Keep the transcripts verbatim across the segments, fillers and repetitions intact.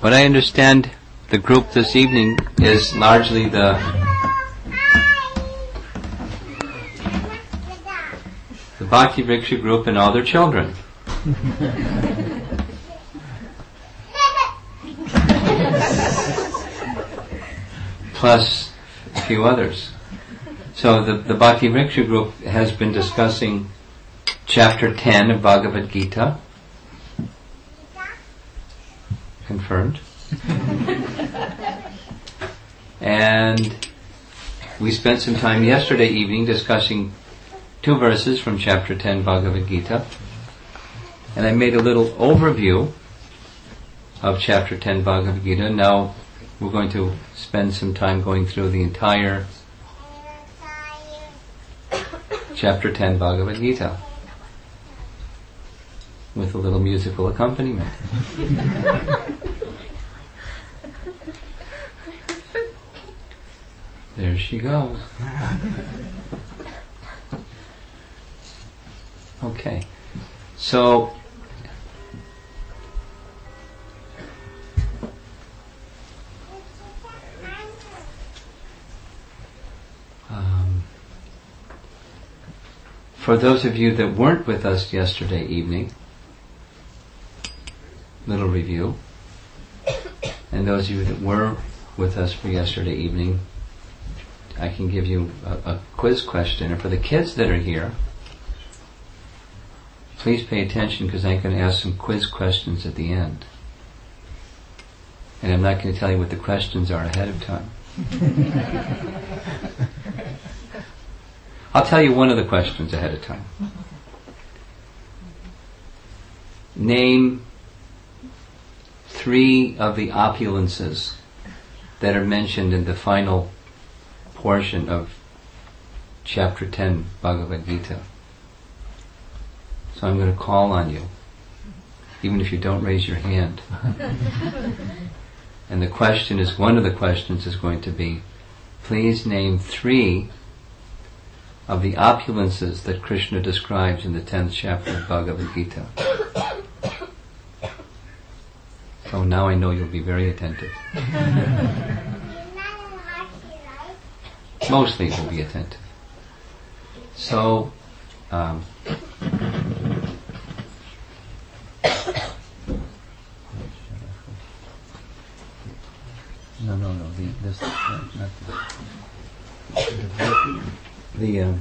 What I understand the group this evening is largely the the Bhakti Vriksha group and all their children. Plus a few others. So the, the Bhakti Vriksha group has been discussing chapter ten of Bhagavad Gita. Confirmed. And we spent some time yesterday evening discussing two verses from chapter ten Bhagavad Gita. And I made a little overview of chapter ten Bhagavad Gita. Now we're going to spend some time going through the entire chapter ten Bhagavad Gita with a little musical accompaniment. There she goes. Okay. So um, for those of you that weren't with us yesterday evening, little review, and those of you that were with us for yesterday evening, I can give you a, a quiz question. And for the kids that are here, please pay attention because I'm going to ask some quiz questions at the end. And I'm not going to tell you what the questions are ahead of time. I'll tell you one of the questions ahead of time. Name three of the opulences that are mentioned in the final portion of chapter ten Bhagavad Gita. So I'm going to call on you, even if you don't raise your hand. And the question is, one of the questions is going to be, please name three of the opulences that Krishna describes in the tenth chapter of Bhagavad Gita. So now I know you'll be very attentive. Mostly you'll be attentive. So, um, no, no, no. The this uh, not the the, the um,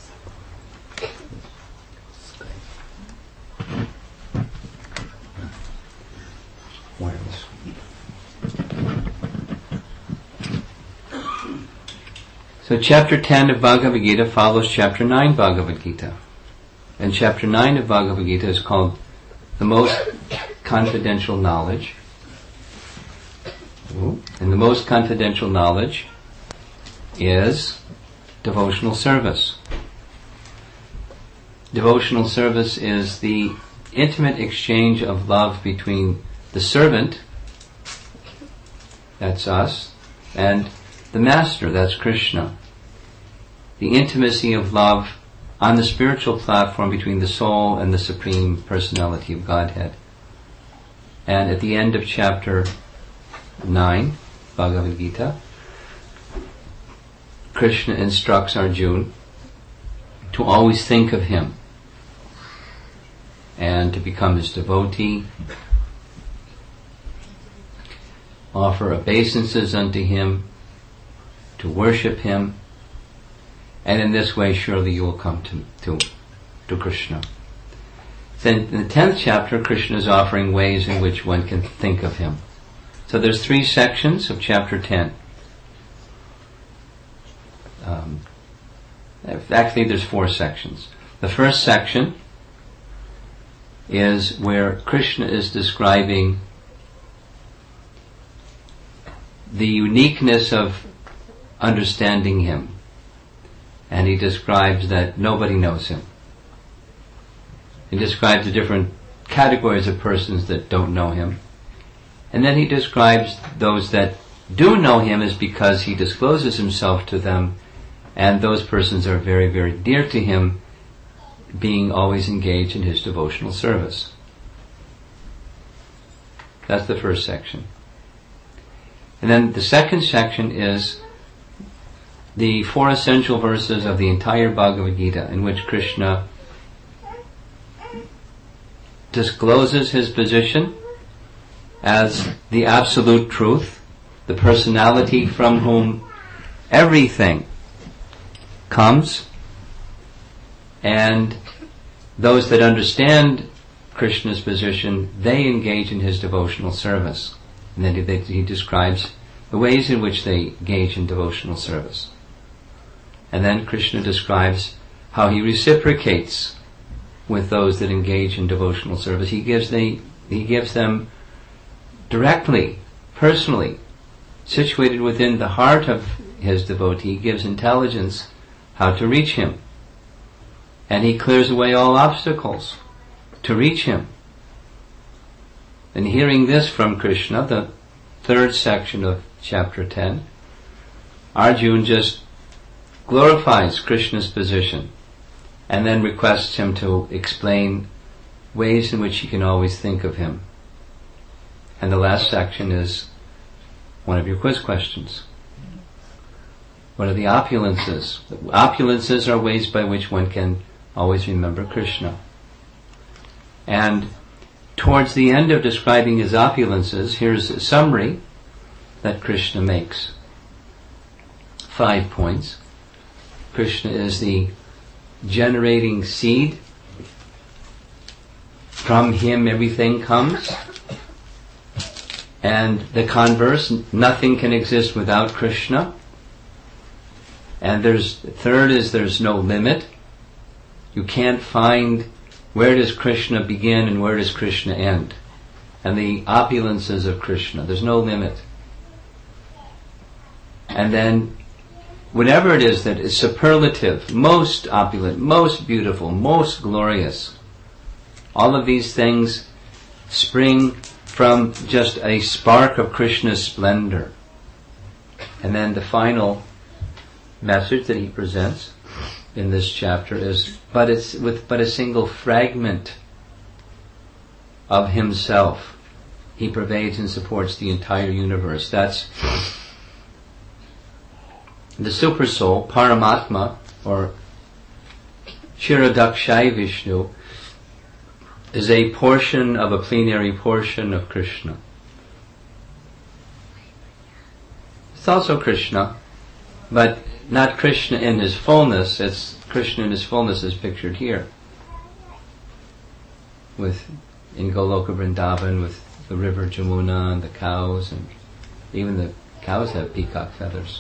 wireless. So chapter ten of Bhagavad Gita follows chapter nine Bhagavad Gita. And chapter nine of Bhagavad Gita is called the most confidential knowledge. And the most confidential knowledge is devotional service. Devotional service is the intimate exchange of love between the servant, that's us, and the master, that's Krishna. The intimacy of love on the spiritual platform between the soul and the Supreme Personality of Godhead. And at the end of chapter nine, Bhagavad Gita, Krishna instructs Arjuna to always think of him and to become his devotee, offer obeisances unto him, to worship him, and in this way surely you will come to, to, to Krishna. Then in the tenth chapter, Krishna is offering ways in which one can think of him. So there's three sections of chapter ten. Um, actually, there's four sections. The first section is where Krishna is describing the uniqueness of understanding him. And he describes that nobody knows him. He describes the different categories of persons that don't know him. And then he describes those that do know him as because he discloses himself to them, and those persons are very, very dear to him, being always engaged in his devotional service. That's the first section. And then the second section is the four essential verses of the entire Bhagavad Gita, in which Krishna discloses his position as the absolute truth, the personality from whom everything comes, and those that understand Krishna's position, they engage in his devotional service. And then he, he describes the ways in which they engage in devotional service. And then Krishna describes how he reciprocates with those that engage in devotional service. He gives they he gives them directly, personally, situated within the heart of his devotee. He gives intelligence how to reach him. And he clears away all obstacles to reach him. And hearing this from Krishna, the third section of chapter ten, Arjuna just glorifies Krishna's position and then requests him to explain ways in which he can always think of him. And the last section is one of your quiz questions. What are the opulences? The opulences are ways by which one can always remember Krishna. And towards the end of describing his opulences, here's a summary that Krishna makes. Five points. Krishna is the generating seed. From him everything comes. And the converse, nothing can exist without Krishna. And there's, third is there's no limit. You can't find where does Krishna begin and where does Krishna end. And the opulences of Krishna, there's no limit. And then whatever it is that is superlative, most opulent, most beautiful, most glorious, all of these things spring from just a spark of Krishna's splendor. And then the final message that he presents in this chapter is, but it's with but a single fragment of himself. He pervades and supports the entire universe. That's the super soul, Paramatma, or Kshirodakshai Vishnu, is a portion of a plenary portion of Krishna. It's also Krishna, but not Krishna in his fullness. It's Krishna in his fullness is pictured here, with in Goloka Vrindavan, with the river Jamuna and the cows, and even the cows have peacock feathers.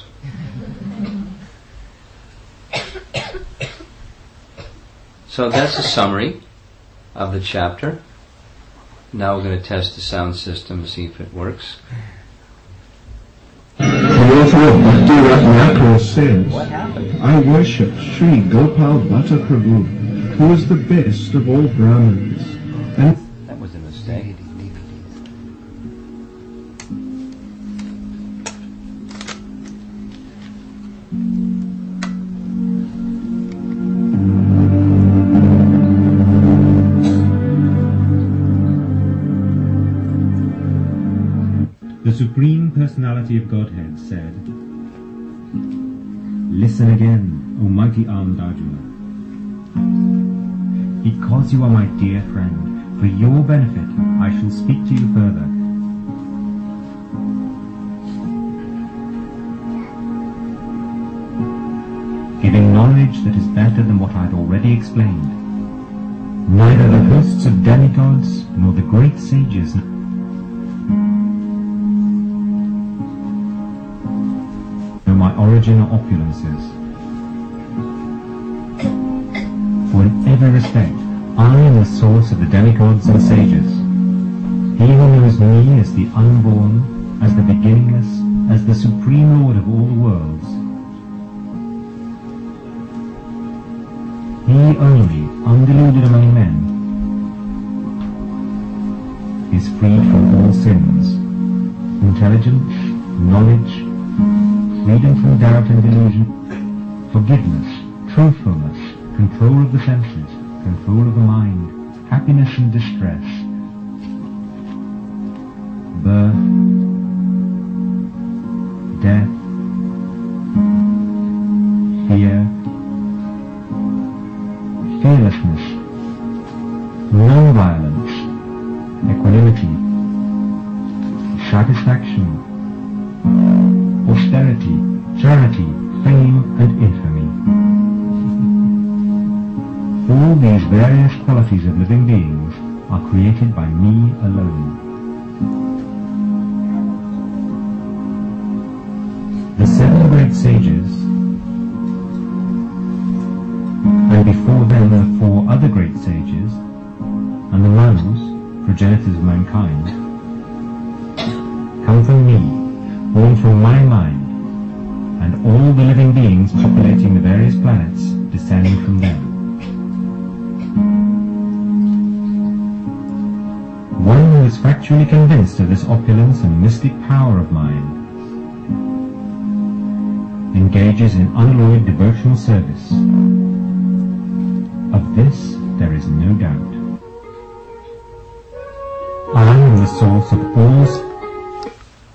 So that's a summary of the chapter. Now we're going to test the sound system to see if it works. The author of Bhakti Ratnakara says, What happened? I worship Sri Gopal Bhatta Prabhu, who is the best of all Brahmins. And That was a mistake. The Supreme Personality of Godhead said, Listen again, O mighty armed Arjuna. Because you are my dear friend, for your benefit I shall speak to you further. Giving knowledge that is better than what I had already explained. Neither the hosts of demigods nor the great sages my origin or opulences. For in every respect, I am the source of the demigods and sages. He who knows me as the unborn, as the beginningless, as the supreme Lord of all the worlds. He only, undeluded among men, is freed from all sins, intelligence, knowledge, freedom from doubt and delusion, forgiveness, truthfulness, control of the senses, control of the mind, happiness and distress, birth, satisfaction, austerity, charity, fame and infamy. All these various qualities of living beings are created by me alone. The seven great sages, and before them the four other great sages, and the Manus, progenitors of mankind, come from me, born from my mind, and all the living beings populating the various planets descending from them. One who is factually convinced of this opulence and mystic power of mine engages in unalloyed devotional service. Of this there is no doubt. I am the source of all...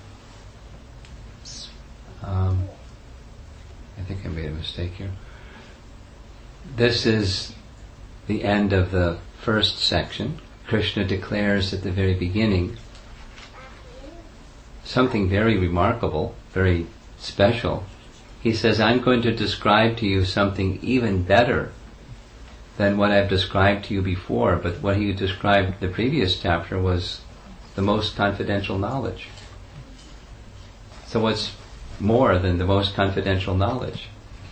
Um, I think I made a mistake here. This is the end of the first section. Krishna declares at the very beginning something very remarkable, very special. He says, I'm going to describe to you something even better than what I've described to you before, but what he described the previous chapter was the most confidential knowledge. So what's more than the most confidential knowledge?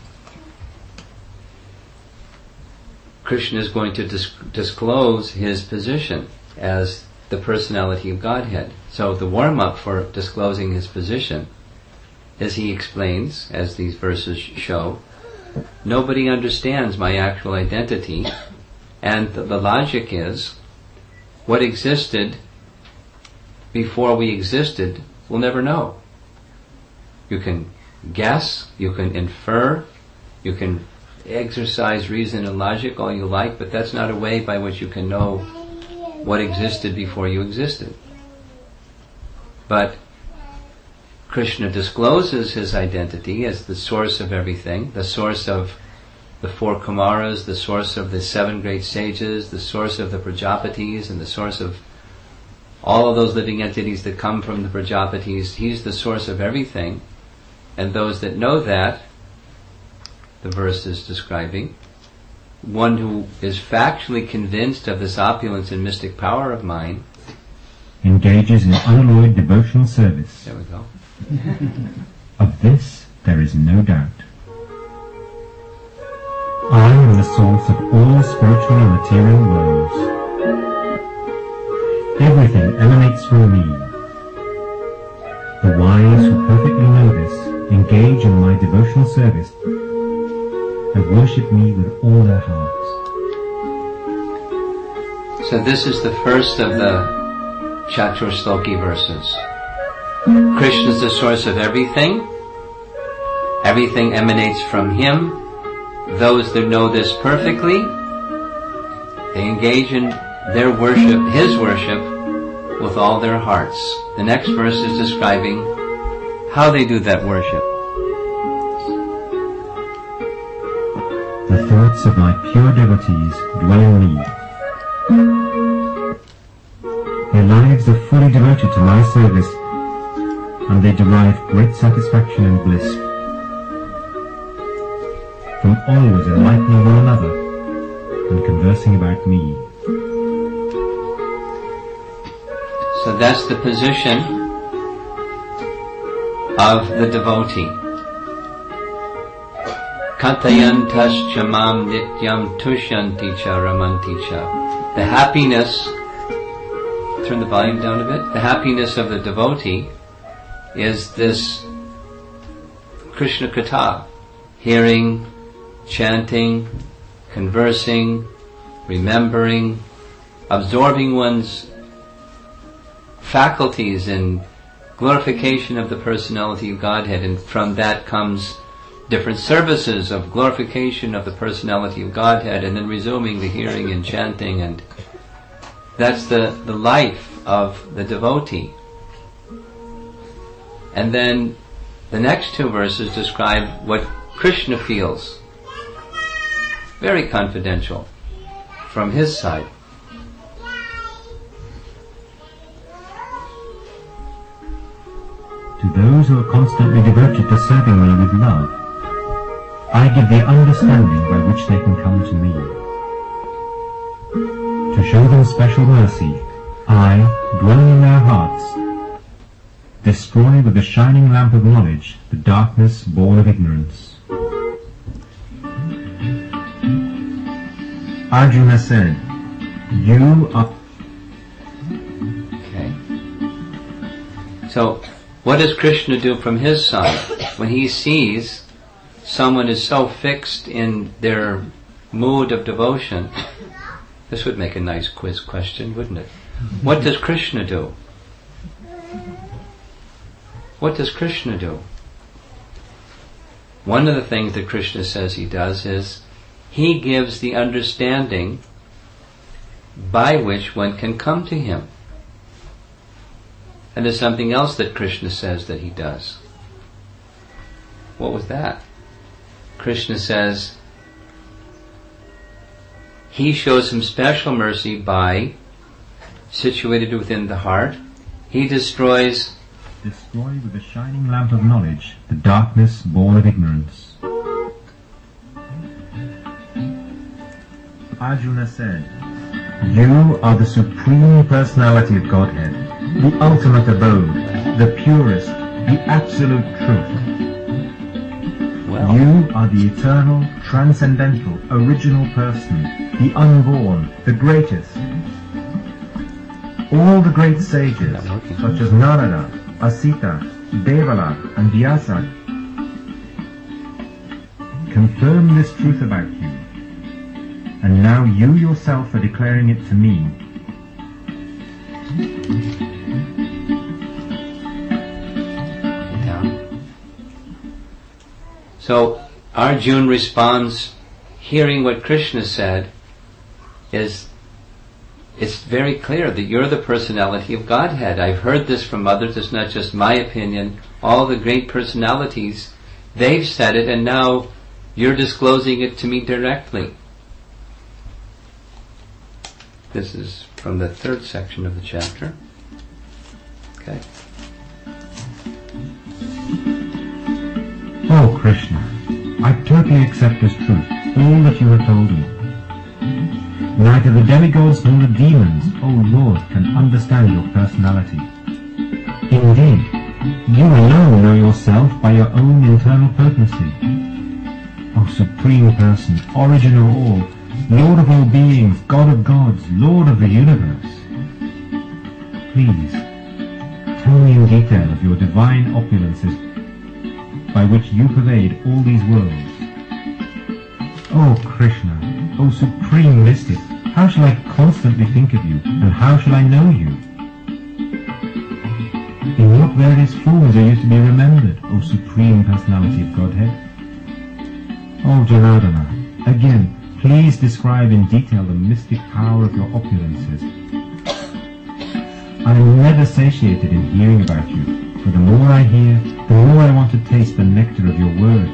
Krishna is going to dis- disclose his position as the personality of Godhead. So the warm-up for disclosing his position, as he explains, as these verses show, nobody understands my actual identity, and the, the logic is, what existed before we existed, we'll never know. You can guess, you can infer, you can exercise reason and logic all you like, but that's not a way by which you can know what existed before you existed. But Krishna discloses his identity as the source of everything, the source of the four Kumaras, the source of the seven great sages, the source of the Prajapatis, and the source of all of those living entities that come from the Prajapatis. He's the source of everything. And those that know that, the verse is describing, one who is factually convinced of this opulence and mystic power of mine, engages in unalloyed devotional service. There we go. Of this there is no doubt. I am the source of all spiritual and material worlds. Everything emanates from me. The wise who perfectly know this engage in my devotional service and worship me with all their hearts. So this is the first of the Chaturshloki verses. Krishna is the source of everything. Everything emanates from him. Those that know this perfectly, they engage in their worship, his worship, with all their hearts. The next verse is describing how they do that worship. The thoughts of my pure devotees dwell in me. Their lives are fully devoted to my service, and they derive great satisfaction and bliss from always enlightening one another and conversing about me. So that's the position of the devotee. Katayantas chamam nityam tushanti cha ramanti cha. The happiness, turn the volume down a bit, the happiness of the devotee is this Krishna Katha, hearing, chanting, conversing, remembering, absorbing one's faculties in glorification of the personality of Godhead, and from that comes different services of glorification of the personality of Godhead, and then resuming the hearing and chanting, and that's the, the life of the devotee. And then the next two verses describe what Krishna feels. Very confidential from his side. To those who are constantly devoted to serving me with love, I give the understanding by which they can come to me. To show them special mercy, I, dwelling in their hearts, destroy with the shining lamp of knowledge the darkness born of ignorance. Arjuna said, you are... Okay. So, what does Krishna do from his side? When he sees someone is so fixed in their mood of devotion, this would make a nice quiz question, wouldn't it? What does Krishna do? What does Krishna do? One of the things that Krishna says he does is he gives the understanding by which one can come to him. And there's something else that Krishna says that he does. What was that? Krishna says he shows him special mercy by, situated within the heart, he destroys Destroy with the shining lamp of knowledge the darkness born of ignorance. Arjuna said, you are the Supreme Personality of Godhead, the ultimate abode, the purest, the absolute truth. Well, You are the eternal, transcendental, original person, the unborn, the greatest. All the great sages, such as Narada, Asita, Devala, and Vyasa, confirm this truth about you. And now you yourself are declaring it to me. down. So Arjuna responds, hearing what Krishna said, is it's very clear that you're the personality of Godhead. I've heard this from others, it's not just my opinion. All the great personalities, they've said it, and now you're disclosing it to me directly. This is from the third section of the chapter. Okay. Oh Krishna, I totally accept as truth all that you have told me. Neither the demigods nor the demons, O Lord, can understand your personality. Indeed, you alone know yourself by your own internal potency. O Supreme Person, origin of all, Lord of all beings, God of gods, Lord of the universe. Please, tell me in detail of your divine opulences by which you pervade all these worlds. O Krishna, O Supreme Mystic, how shall I constantly think of you, and how shall I know you? In what various forms are you to be remembered, O Supreme Personality of Godhead? O Janardana, again, please describe in detail the mystic power of your opulences. I am never satiated in hearing about you, for the more I hear, the more I want to taste the nectar of your words.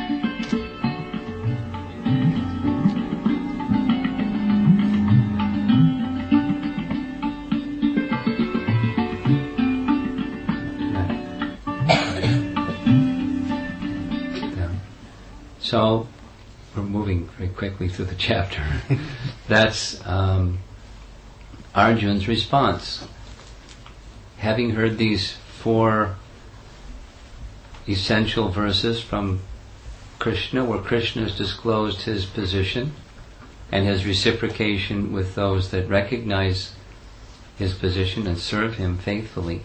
So, we're moving very quickly through the chapter. That's um, Arjuna's response. Having heard these four essential verses from Krishna, where Krishna has disclosed his position and his reciprocation with those that recognize his position and serve him faithfully,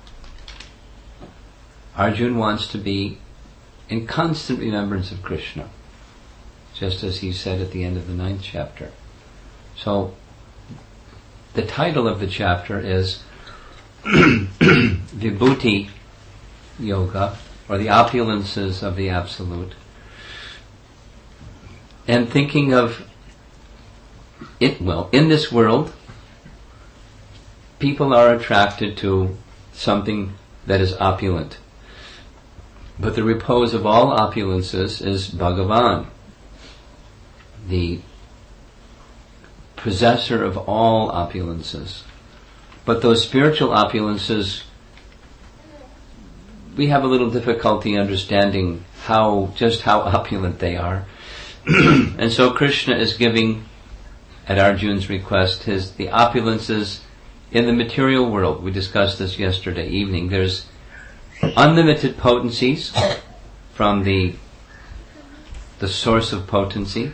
Arjuna wants to be in constant remembrance of Krishna, just as he said at the end of the ninth chapter. So, the title of the chapter is Vibhuti Yoga, or the opulences of the Absolute. And thinking of it, well, in this world, people are attracted to something that is opulent. But the repose of all opulences is Bhagavan, the possessor of all opulences. But those spiritual opulences, we have a little difficulty understanding how, just how opulent they are. And so Krishna is giving, at Arjuna's request, his, the opulences in the material world. We discussed this yesterday evening. There's unlimited potencies from the the source of potency.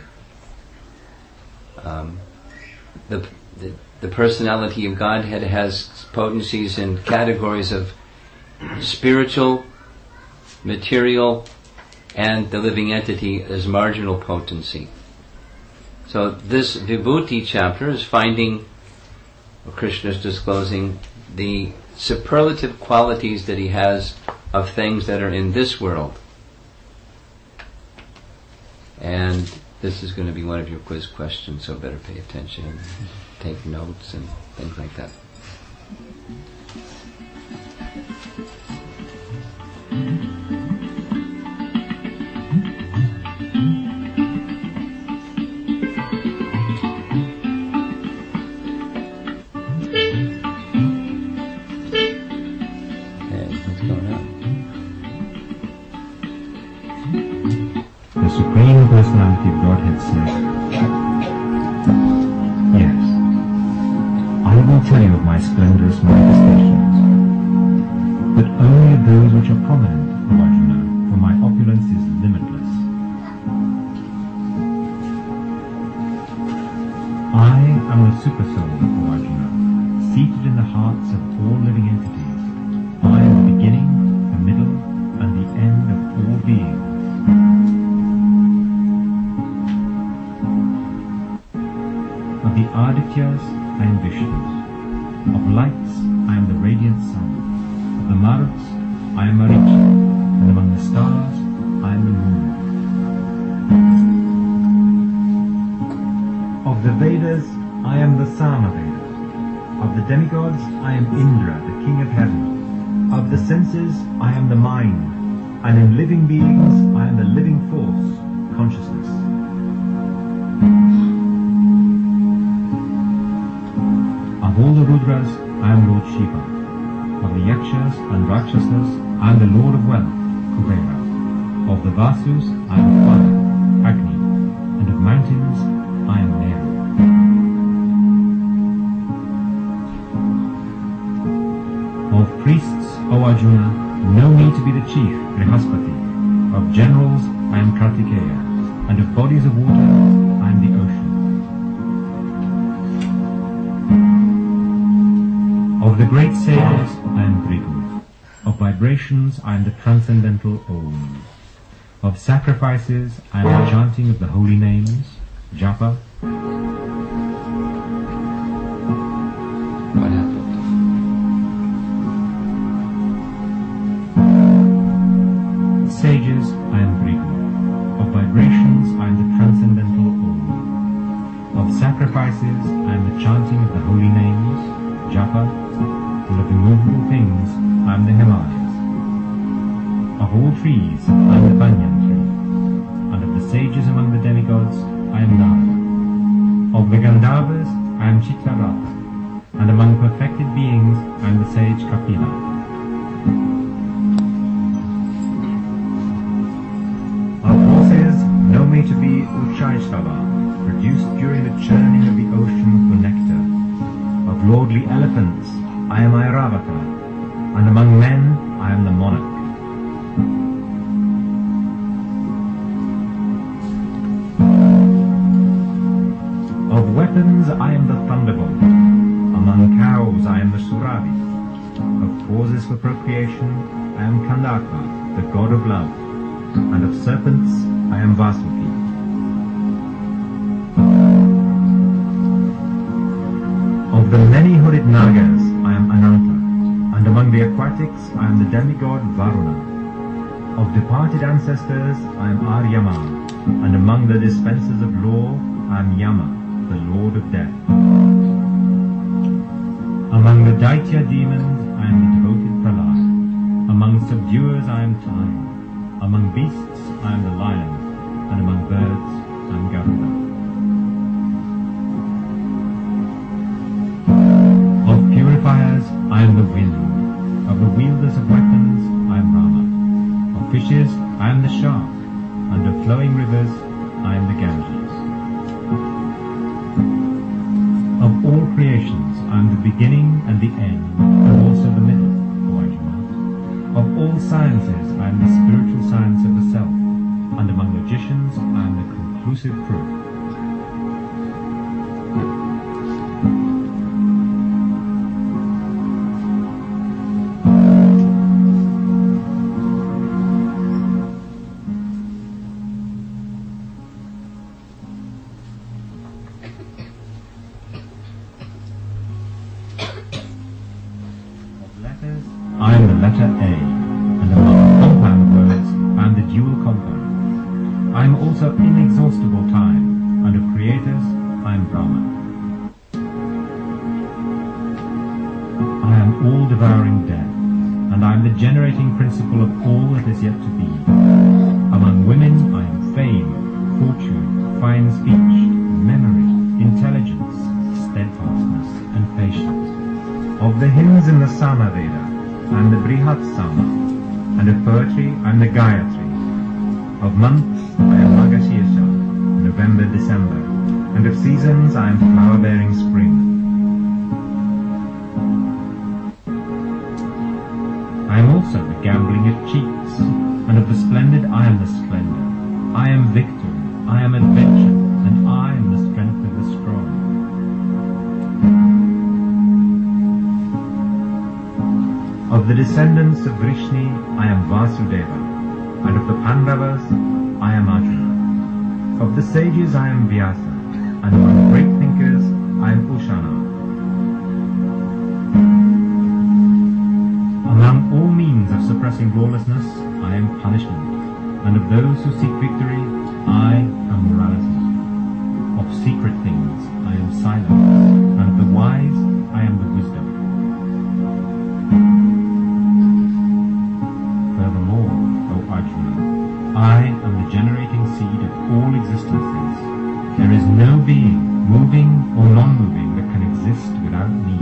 Um, the, the the personality of Godhead has potencies in categories of spiritual, material, and the living entity as marginal potency. So this Vibhuti chapter is finding, Krishna is disclosing the superlative qualities that he has of things that are in this world. And this is going to be one of your quiz questions, so better pay attention, take notes and things like that. Personality of Godhead said, yes, I will tell you of my splendorous manifestations, but only of those which are prominent, O Arjuna, for my opulence is limitless. I am the Supersoul, O Arjuna, seated in the hearts of all living entities. I am the beginning, the middle, and the end of all beings. Of the Adityas, I am Vishnu. Of lights, I am the radiant sun. Of the Maruts, I am Marichi. And among the stars, I am the moon. Of the Vedas, I am the Samaveda. Of the demigods, I am Indra, the king of heaven. Of the senses, I am the mind. And in living beings, I am the living force, consciousness. Of all the Rudras, I am Lord Shiva. Of the Yakshas and Rakshasas, I am the Lord of Wealth, Kubera. Of the Vasus, I am Fire, Agni. And of mountains, I am Meru. Of priests, O Arjuna, know me to be the chief, Brihaspati. Of generals, I am Kartikeya. And of bodies of water, I am the ocean. Of the great sages, I am Bhrigu. Of vibrations, I am the transcendental Om. Of sacrifices, I am the chanting of the holy names, Japa. What happened? Sages, I am Bhrigu. Of vibrations, I am the transcendental Om. Of sacrifices, I am the chanting of the holy names, Japa. And of immovable things, I am the Himalayas. Of all trees, I am the banyan tree. And of the sages among the demigods, I am Narada. Of the Gandharvas, I am Chitraratha. And among perfected beings, I am the sage Kapila. Of horses, know me to be Uchchaishtava, produced during the churning of the ocean for nectar. Of lordly elephants, I am Airavata, and among men I am the monarch. Of weapons I am the thunderbolt, among cows I am the Surabi. Of causes for procreation I am Kandaka, the god of love, and of serpents I am Vasuki. Of the many-hooded Nagas I am Ananta, and among the aquatics I am the demigod Varuna. Of departed ancestors I am Aryama, and among the dispensers of law I am Yama, the lord of death. Among the Daitya demons I am the devoted Prahlad. Among subduers I am Time. Among beasts I am the lion, and among birds I am Garuda. Of purifiers I am the wind. Of the wielders of weapons I am Rama. fishes, I am the shark. Under flowing rivers, I am the Ganges. Of all creations, I am the beginning and the end, and also the middle, O Arjuna. Of all sciences, I am the spiritual science of the self, and among logicians, I am the conclusive proof. I am the letter A, and among compound words, I am the dual compound. I am also inexhaustible time, and of creators, I am Brahman. I am all-devouring death, and I am the generating principle of all that is yet to be. Among women, I am fame, fortune, fine speech, memory, intelligence, steadfastness, and patience. Of the hymns in the Samaveda, I am the Brihat Sama, and of poetry I am the Gayatri. Of months I am Magashirsha, November, December, and of seasons I am flower-bearing spring. I am also the gambling of cheats, and of the splendid I am the splendor. I am victory, I am adventure, and I am the strength of the strong. Of the descendants of Vrishni, I am Vasudeva, and of the Pandavas, I am Arjuna. Of the sages, I am Vyasa, and among great thinkers, I am Ushana. Among all means of suppressing lawlessness, I am punishment, and of those who seek victory, I am morality. Of secret things, I am silence, and of the wise, I am the wisdom. I am the generating seed of all existences. There is no being, moving or non-moving, that can exist without me.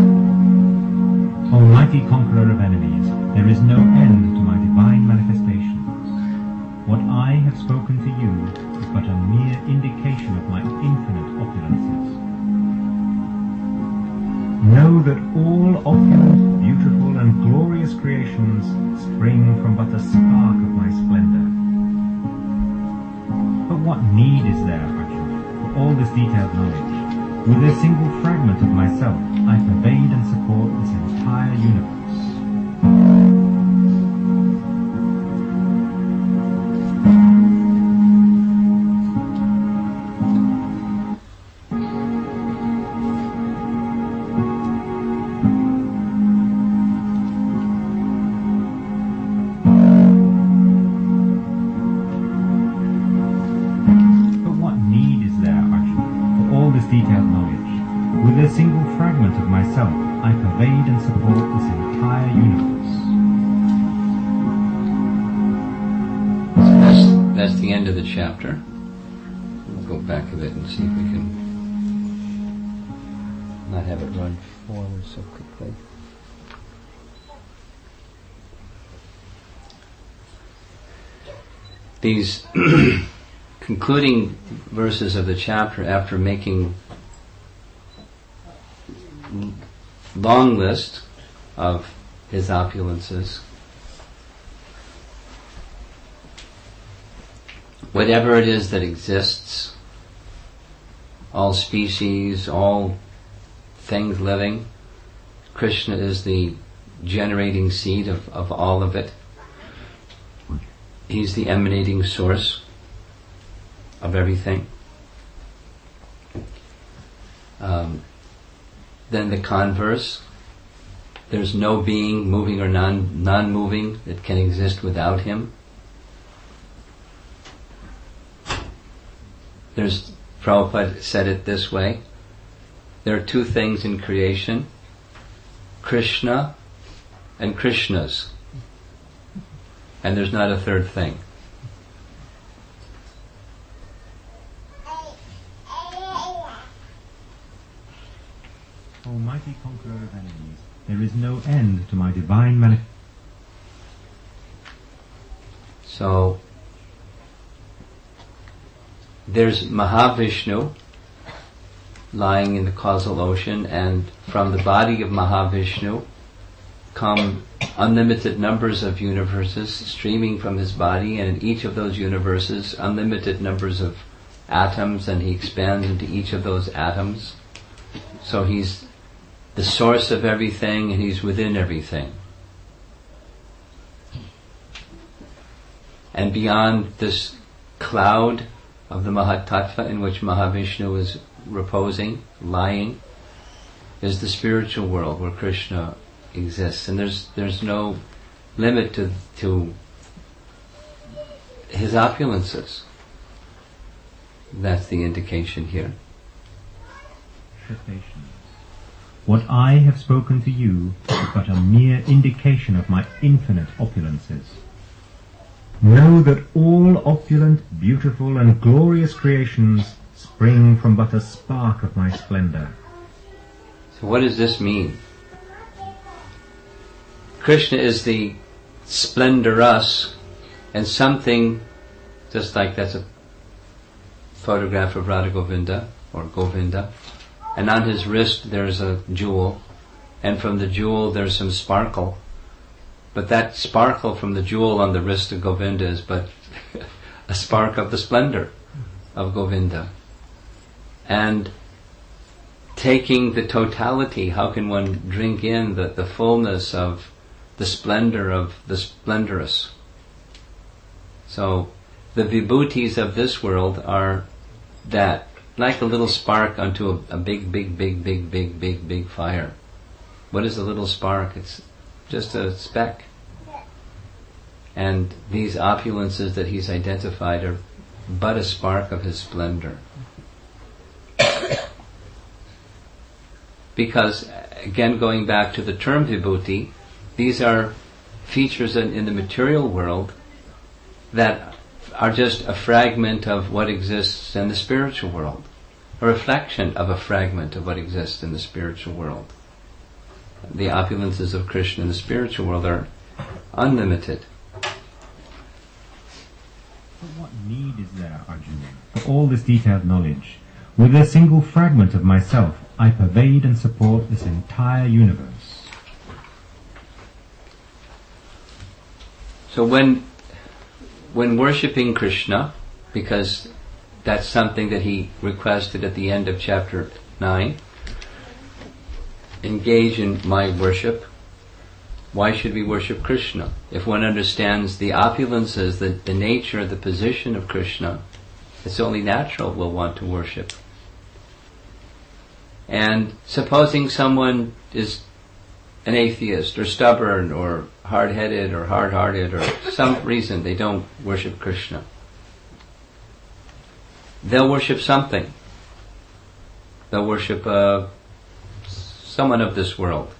Almighty conqueror of enemies, there is no end to my divine manifestations. What I have spoken to you is but a mere indication of my infinite opulences. Know that all opulent, beautiful and glorious creations spring from but a spark of my splendor. But what need is there, Arjuna, for all this detailed knowledge? With a single fragment of myself, I pervade and support this entire universe. Detailed knowledge. With a single fragment of myself, I pervade and support this entire universe. So that's, that's the end of the chapter. We'll go back a bit and see if we can not have it run forward so quickly. These concluding verses of the chapter, after making long list of his opulences, whatever it is that exists, all species, all things living, Krishna is the generating seed of, of all of it. He's the emanating source of everything. Um, then the converse, there's no being, moving or non, non-moving, that can exist without him. There's, Prabhupada said it this way, there are two things in creation, Krishna and Krishnas, and there's not a third thing. Almighty conqueror of enemies, there is no end to my divine manifestation. So there's Mahavishnu lying in the causal ocean, and from the body of Mahavishnu come unlimited numbers of universes streaming from his body, and in each of those universes unlimited numbers of atoms, and he expands into each of those atoms. So he's the source of everything, and he's within everything. And beyond this cloud of the Mahatattva in which Mahavishnu is reposing, lying, is the spiritual world where Krishna exists. And there's there's no limit to to his opulences. That's the indication here. What I have spoken to you is but a mere indication of my infinite opulences. Know that all opulent, beautiful and glorious creations spring from but a spark of my splendor. So what does this mean? Krishna is the splendorous, and something, just like that's a photograph of Radha Govinda, or Govinda, and on his wrist there's a jewel, and from the jewel there's some sparkle. But that sparkle from the jewel on the wrist of Govinda is but a spark of the splendor of Govinda. And taking the totality, how can one drink in the, the fullness of the splendor of the splendorous? So the vibhutis of this world are that, like a little spark onto a, a big, big, big, big, big, big, big fire. What is a little spark? It's just a speck. And these opulences that he's identified are but a spark of his splendor. Because, again, going back to the term vibhuti, these are features in, in the material world that are just a fragment of what exists in the spiritual world, a reflection of a fragment of what exists in the spiritual world. The opulences of Krishna in the spiritual world are unlimited. But what need is there, Arjuna, for all this detailed knowledge? With a single fragment of myself, I pervade and support this entire universe. So when when worshipping Krishna, because that's something that he requested at the end of chapter nine, engage in my worship. Why should we worship Krishna? If one understands the opulences, the, the nature, the position of Krishna, it's only natural we'll want to worship. And supposing someone is an atheist or stubborn or hard-headed or hard-hearted or some reason they don't worship Krishna, they'll worship something. They'll worship uh, someone of this world.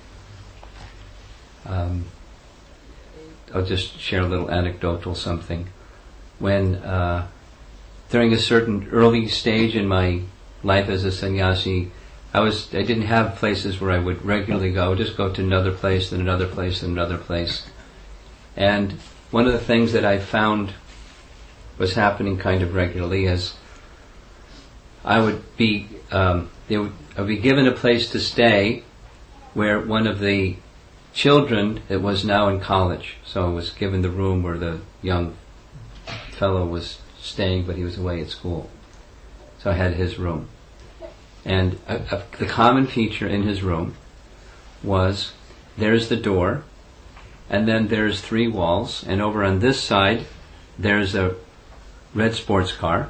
Um, I'll just share a little anecdotal something. When uh, during a certain early stage in my life as a sannyasi, I was I didn't have places where I would regularly go. I would just go to another place, then another place, then another place. And one of the things that I found was happening kind of regularly is I would be um, they would, I would be given a place to stay where one of the children that was now in college, so I was given the room where the young fellow was staying, but he was away at school. So I had his room. And uh, uh, the common feature in his room was there's the door, and then there's three walls, and over on this side there's a red sports car.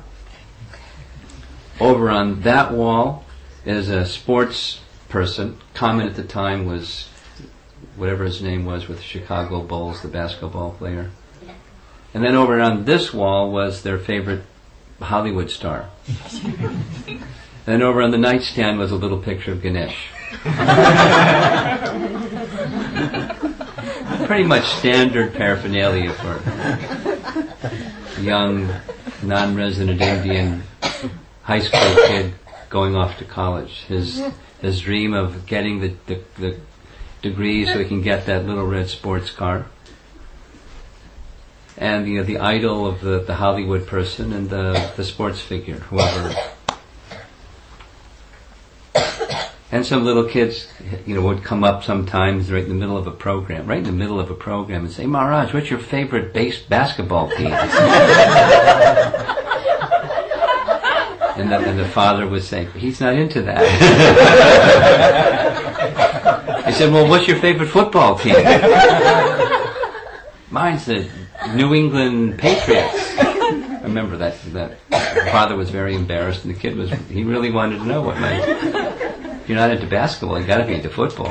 Over on that wall is a sports person. Common at the time was whatever his name was with the Chicago Bulls, the basketball player. And then over on this wall was their favorite Hollywood star. And over on the nightstand was a little picture of Ganesh. Pretty much standard paraphernalia for a young, non-resident Indian high school kid going off to college. His his dream of getting the, the, the degree so he can get that little red sports car. and you know, the idol of the, the Hollywood person and the, the sports figure, whoever. And some little kids, you know, would come up sometimes right in the middle of a program, right in the middle of a program, and say, "Maharaj, what's your favorite base basketball team?" and, the, and the father would say, "He's not into that." He said, "Well, what's your favorite football team?" "Mine's the New England Patriots." I remember that. That the father was very embarrassed, and the kid was. He really wanted to know what my. If you're not into basketball, you got to be into football.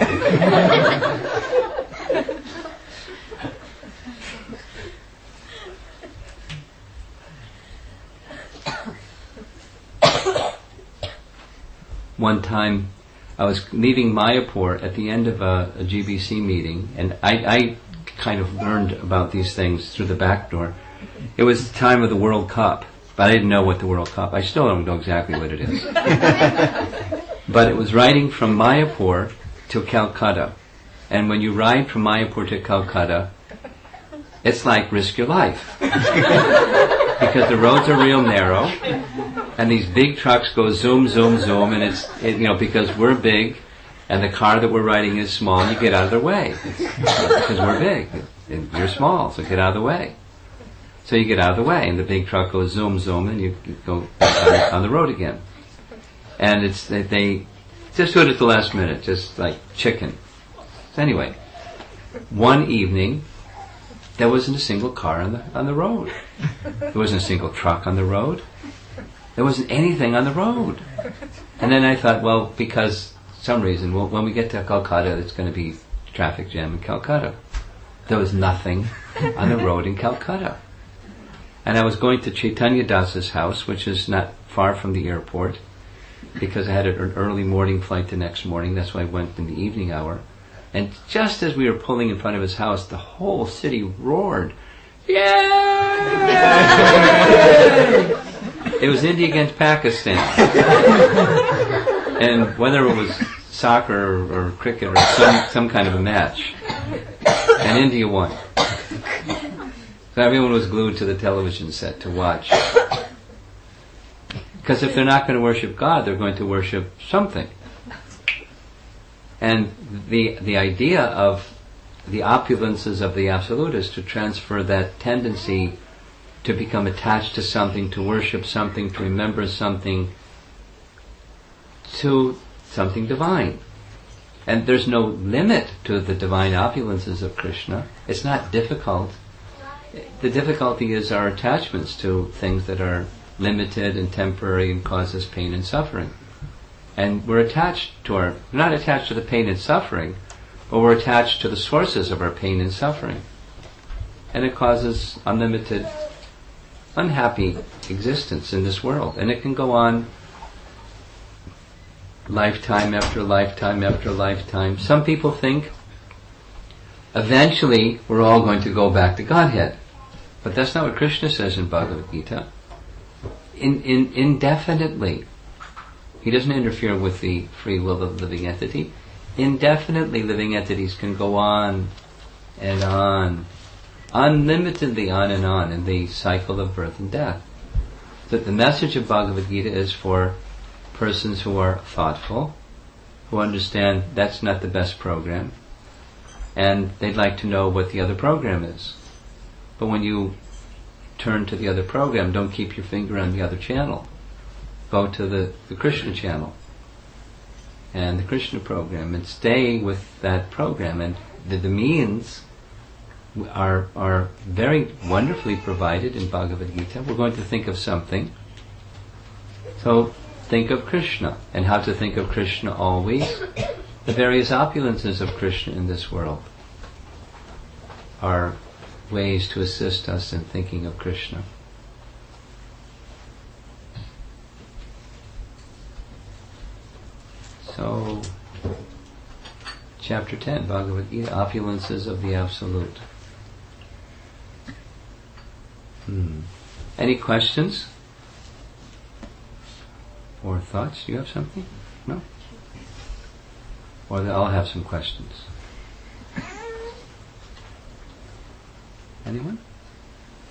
One time, I was leaving Mayapur at the end of a, a G B C meeting, and I, I kind of learned about these things through the back door. It was the time of the World Cup, but I didn't know what the World Cup. I still don't know exactly what it is. But it was riding from Mayapur to Calcutta. And when you ride from Mayapur to Calcutta, it's like risk your life. Because the roads are real narrow, and these big trucks go zoom, zoom, zoom, and it's, it, you know, because we're big, and the car that we're riding is small, and you get out of their way. Because we're big, and you're small, so get out of the way. So you get out of the way, and the big truck goes zoom, zoom, and you go on, on the road again. And it's they, they just do it at the last minute, just like chicken. So anyway, one evening, there wasn't a single car on the on the road. There wasn't a single truck on the road. There wasn't anything on the road. And then I thought, well, because some reason, well, when we get to Calcutta, it's going to be traffic jam in Calcutta. There was nothing on the road in Calcutta. And I was going to Chaitanya Das's house, which is not far from the airport, because I had an early morning flight the next morning. That's why I went in the evening hour. And just as we were pulling in front of his house, the whole city roared, "Yay!" It was India against Pakistan. And whether it was soccer or, or cricket or some, some kind of a match. And India won. So everyone was glued to the television set to watch. Because if they're not going to worship God, they're going to worship something. And the the idea of the opulences of the Absolute is to transfer that tendency to become attached to something, to worship something, to remember something, to something divine. And there's no limit to the divine opulences of Krishna. It's not difficult. The difficulty is our attachments to things that are limited and temporary and cause us pain and suffering. And we're attached to our, we're not attached to the pain and suffering, but we're attached to the sources of our pain and suffering. And it causes unlimited, unhappy existence in this world. And it can go on lifetime after lifetime after lifetime. Some people think eventually we're all going to go back to Godhead. But that's not what Krishna says in Bhagavad Gita. In, in, indefinitely. He doesn't interfere with the free will of the living entity. Indefinitely living entities can go on and on, unlimitedly on and on in the cycle of birth and death. That the message of Bhagavad Gita is for persons who are thoughtful, who understand that's not the best program, and they'd like to know what the other program is. But when you turn to the other program, don't keep your finger on the other channel. Go to the, the Krishna channel and the Krishna program and stay with that program. And the, the means are are very wonderfully provided in Bhagavad Gita. We're going to think of something. So think of Krishna. And how to think of Krishna always? The various opulences of Krishna in this world are ways to assist us in thinking of Krishna. So, chapter ten, Bhagavad Gita, opulences of the Absolute. Hmm. Any questions? Or thoughts? Do you have something? No? Or I'll have some questions. Anyone?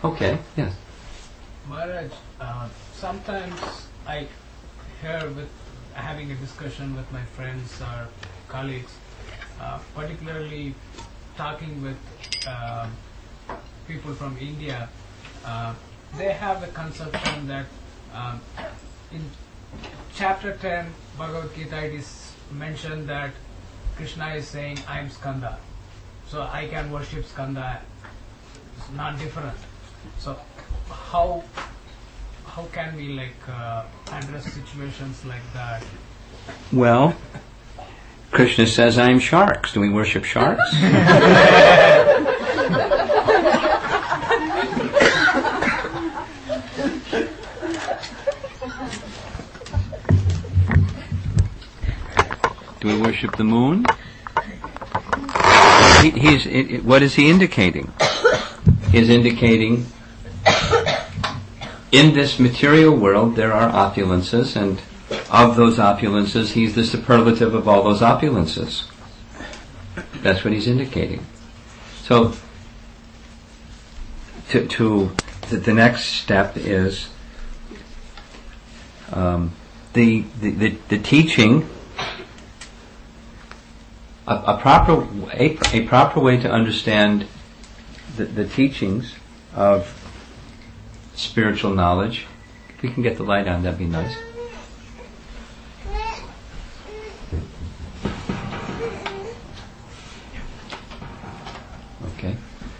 Okay, yes. Maharaj, uh, sometimes I hear with having a discussion with my friends or colleagues, uh, particularly talking with uh, people from India, uh, they have the conception that um, in chapter ten Bhagavad Gita it is mentioned that Krishna is saying, I am Skanda, so I can worship Skanda. It's not different. So how how can we like uh, address situations like that? Well, Krishna says, I am sharks. Do we worship sharks? Do we worship the moon? He, he's, it, it, what is he indicating? He's indicating in this material world there are opulences, and of those opulences he's the superlative of all those opulences. That's what he's indicating. So to, to the, the next step is um, the, the, the, the teaching. A, a proper a, a proper way to understand the, the teachings of spiritual knowledge. If we can get the light on, that'd be nice. Okay.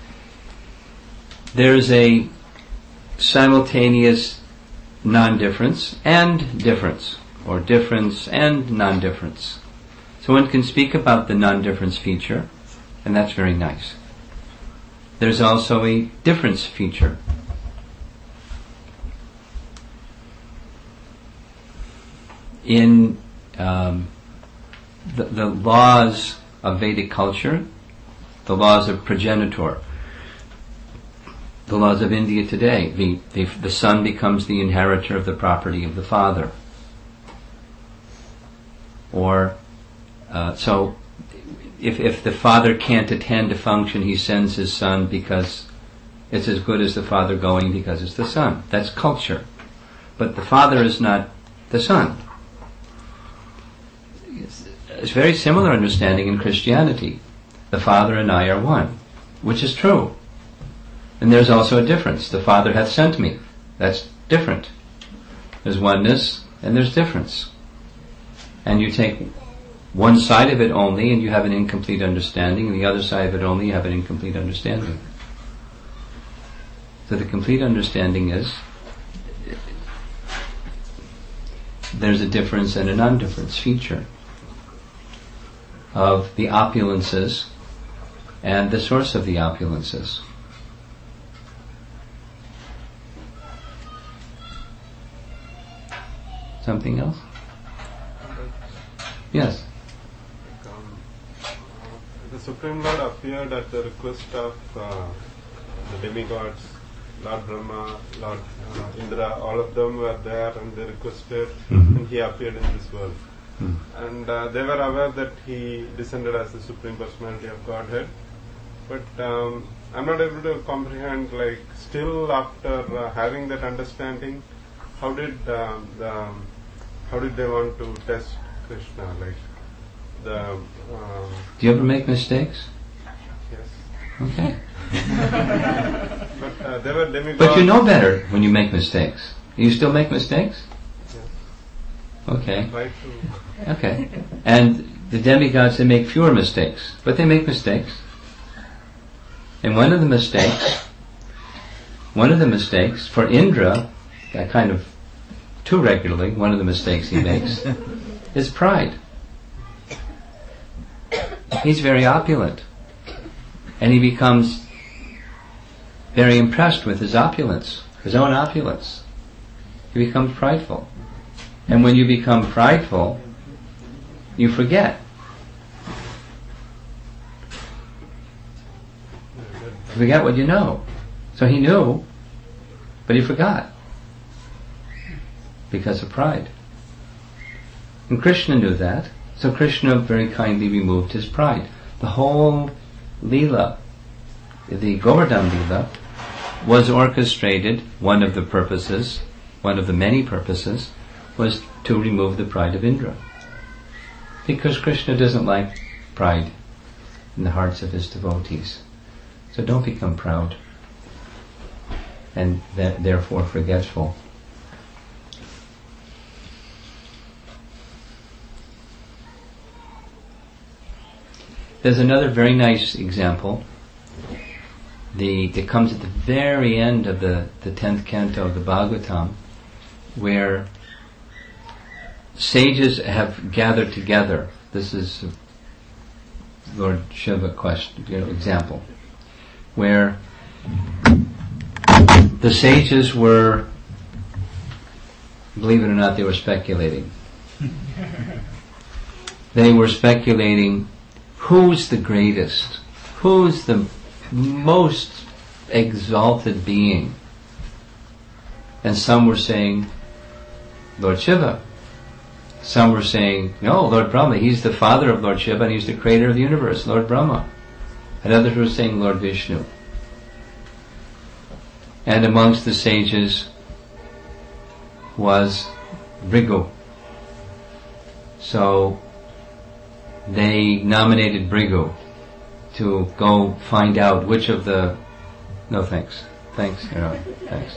There is a simultaneous non-difference and difference, or difference and non-difference. So one can speak about the non-difference feature, and that's very nice. There's also a difference feature. In um, the, the laws of Vedic culture, the laws of progenitor, the laws of India today, the, the, the son becomes the inheritor of the property of the father. Or Uh, so, if if the father can't attend a function, he sends his son because it's as good as the father going because it's the son. That's culture. But the father is not the son. It's, it's very similar understanding in Christianity. The Father and I are one, which is true. And there's also a difference. The Father hath sent me. That's different. There's oneness and there's difference. And you take one side of it only and you have an incomplete understanding, and the other side of it only you have an incomplete understanding. So the complete understanding is there's a difference and a non-difference feature of the opulences and the source of the opulences. Something else? Yes. The Supreme Lord appeared at the request of uh, the demigods, Lord Brahma, Lord uh, Indra, all of them were there and they requested, mm-hmm. and he appeared in this world. Mm-hmm. And uh, they were aware that he descended as the Supreme Personality of Godhead. But um, I'm not able to comprehend, like, still after uh, having that understanding, how did um, the, how did they want to test Krishna, like the. Um, Do you ever make mistakes? Yes. Okay. but uh, they were demigods. But you know better when you make mistakes. You still make mistakes? Yes. Okay. Try to. Okay. And the demigods, they make fewer mistakes, but they make mistakes. And one of the mistakes, one of the mistakes for Indra, that kind of too regularly, one of the mistakes he makes is pride. He's very opulent, and he becomes very impressed with his opulence, his own opulence. He becomes prideful. And when you become prideful, you forget. You forget what you know. So he knew, but he forgot because of pride. And Krishna knew that, so Krishna very kindly removed his pride. The whole Leela, the Govardhan Leela, was orchestrated, one of the purposes, one of the many purposes, was to remove the pride of Indra. Because Krishna doesn't like pride in the hearts of his devotees. So don't become proud and that therefore forgetful. There's another very nice example. The that comes at the very end of the, the tenth canto of the Bhagavatam, where sages have gathered together. This is Lord Shiva question, you know, example, where the sages were, believe it or not, they were speculating. They were speculating who's the greatest, who's the most exalted being. And some were saying Lord Shiva. Some were saying, no, Lord Brahma, he's the father of Lord Shiva and he's the creator of the universe, Lord Brahma. And others were saying Lord Vishnu. And amongst the sages was Bhrigu. So they nominated Bhrigu to go find out which of the... No thanks. Thanks, you know, thanks.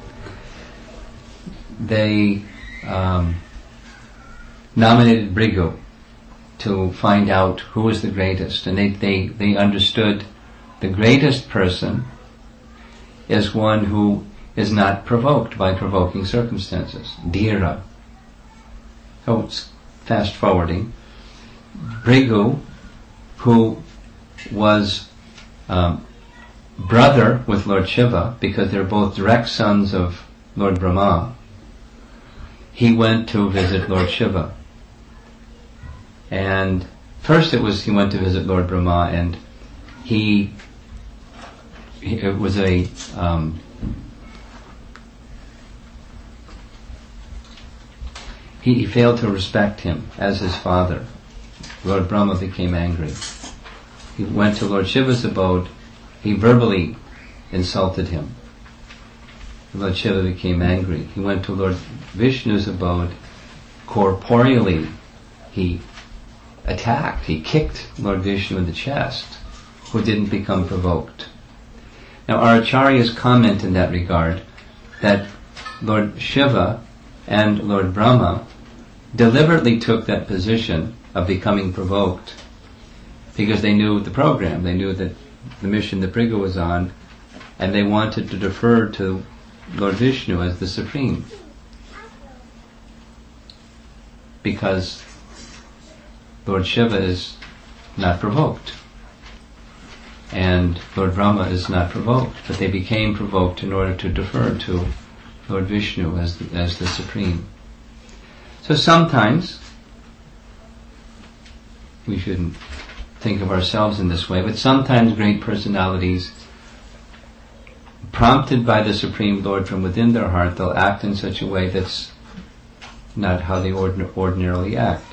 They um, nominated Bhrigu to find out who was the greatest. And they, they, they understood the greatest person is one who is not provoked by provoking circumstances. Dhira. So it's fast forwarding. Bhrigu, who was um, brother with Lord Shiva, because they're both direct sons of Lord Brahma, he went to visit Lord Shiva. And first it was he went to visit Lord Brahma, and he, he it was a um, he, he failed to respect him as his father. Lord Brahma became angry. He went to Lord Shiva's abode. He verbally insulted him. Lord Shiva became angry. He went to Lord Vishnu's abode. Corporeally, he attacked. He kicked Lord Vishnu in the chest, who didn't become provoked. Now, our acharyas comment in that regard that Lord Shiva and Lord Brahma deliberately took that position of becoming provoked because they knew the program, they knew that the mission that Bhrigu was on, and they wanted to defer to Lord Vishnu as the supreme, because Lord Shiva is not provoked and Lord Brahma is not provoked, but they became provoked in order to defer to Lord Vishnu as the, as the supreme. So sometimes we shouldn't think of ourselves in this way, but sometimes great personalities, prompted by the Supreme Lord from within their heart, they'll act in such a way that's not how they ordin- ordinarily act.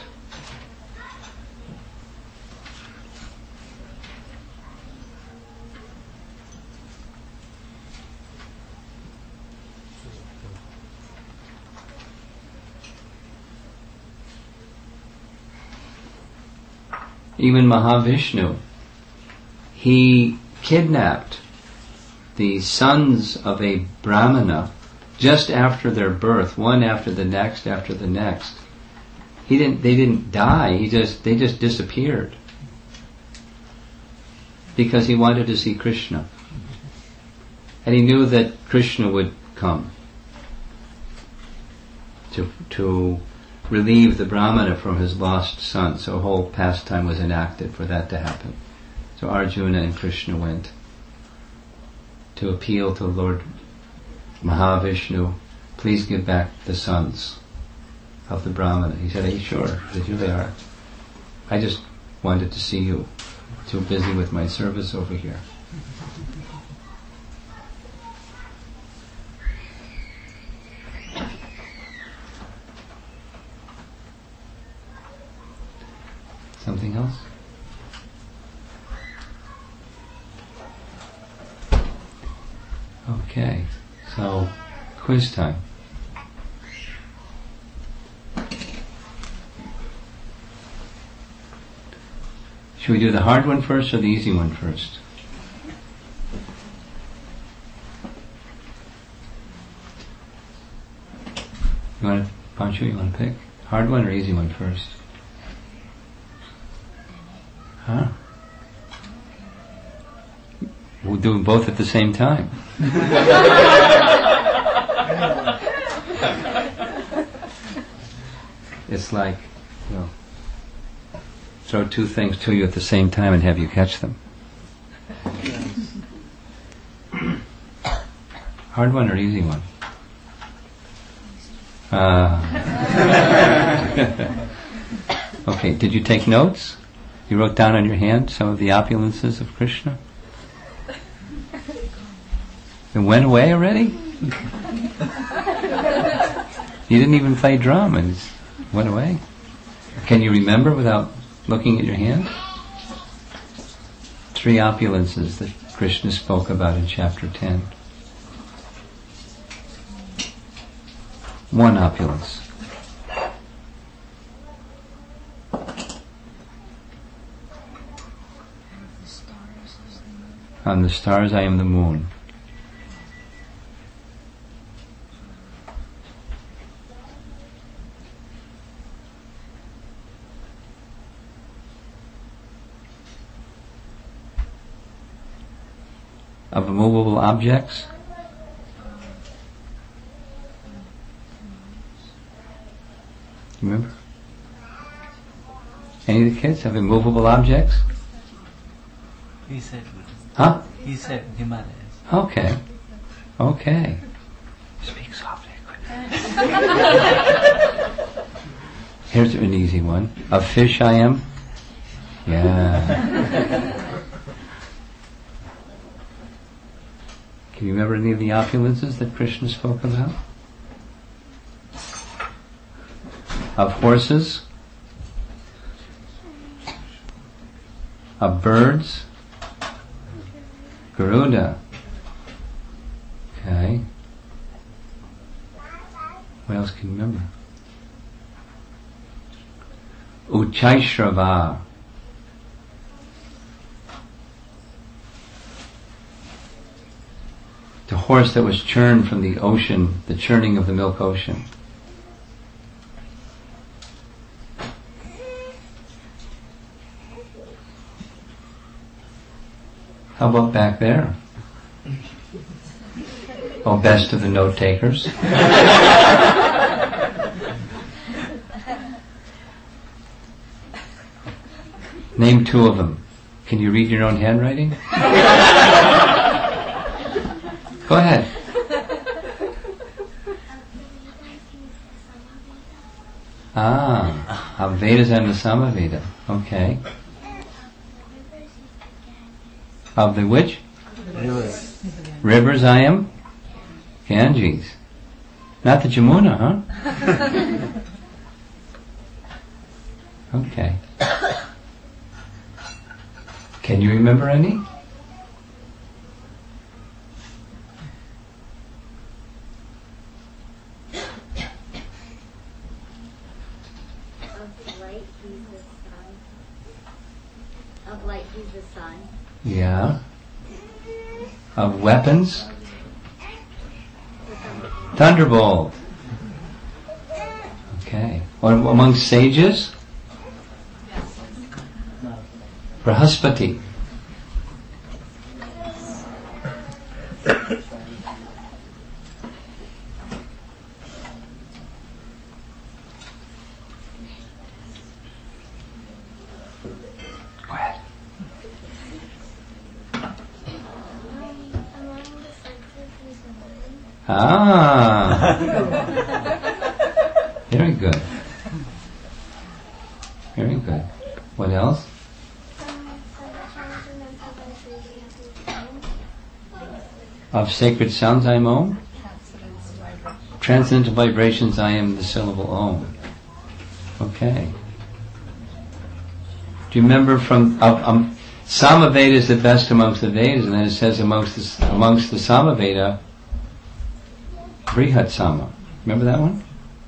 Even Mahavishnu, he kidnapped the sons of a Brahmana just after their birth, one after the next, after the next. He didn't. They didn't die. He just. They just disappeared because he wanted to see Krishna, and he knew that Krishna would come to to relieve the Brahmana from his lost son. So a whole pastime was enacted for that to happen. So Arjuna and Krishna went to appeal to Lord Mahavishnu, please give back the sons of the Brahmana. He said, are you sure? He said, here they are. I just wanted to see you. Too busy with my service over here. Something else? Okay, so quiz time. Should we do the hard one first or the easy one first? You want to, Pancho, you want to pick? Hard one or easy one first? Huh? We'll do them both at the same time. It's like, you know, throw two things to you at the same time and have you catch them. Hard one or easy one? Uh, okay, did you take notes? You wrote down on your hand some of the opulences of Krishna? It went away already? You didn't even play drum and it went away? Can you remember without looking at your hand? Three opulences that Krishna spoke about in chapter ten. One opulence. On the stars I am the moon. Of immovable objects? You remember? Any of the kids have immovable objects? He said. Huh? He said Himalayas. Okay. Okay. Speak softly. Here's an easy one. A fish I am? Yeah. Can you remember any of the opulences that Krishna spoke about? Of horses? Of birds? Garuda. Okay. What else can you remember? Uchaishrava. The horse that was churned from the ocean, the churning of the milk ocean. How about back there? Oh, best of the note takers. Name two of them. Can you read your own handwriting? Go ahead. Ah, of Vedas and the Samaveda. Okay. Of the which? Rivers. Rivers I am? Ganges. Not the Jamuna, huh? Okay. Can you remember any? Of light, he's the sun. Of light, he's the sun. Yeah. Of weapons? Thunderbolt. Okay. Or among sages? Brahaspati. Go ahead. Ah. Very good. Very good. What else? Of sacred sounds I am Om. Transcendental vibrations I am the syllable Om. Okay. Do you remember from of um, Samaveda is the best amongst the Vedas, and then it says amongst the, amongst the Samaveda, Brihat Sama. Remember that one?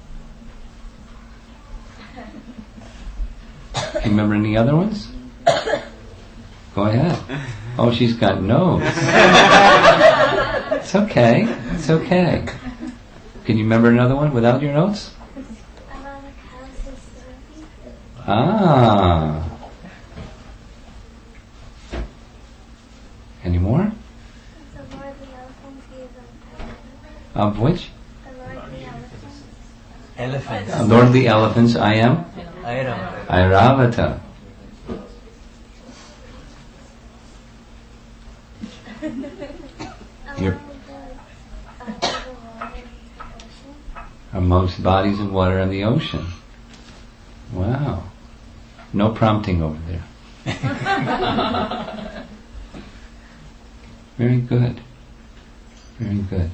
Do you remember any other ones? Go ahead. Oh, she's got notes. It's okay. It's okay. Can you remember another one without your notes? Ah. Any more? Of which? Elephants. Uh, Lord of the Elephants, I am? Airavata. Airavata. You're amongst bodies of water in the ocean. Wow. No prompting over there. Very good. Very good.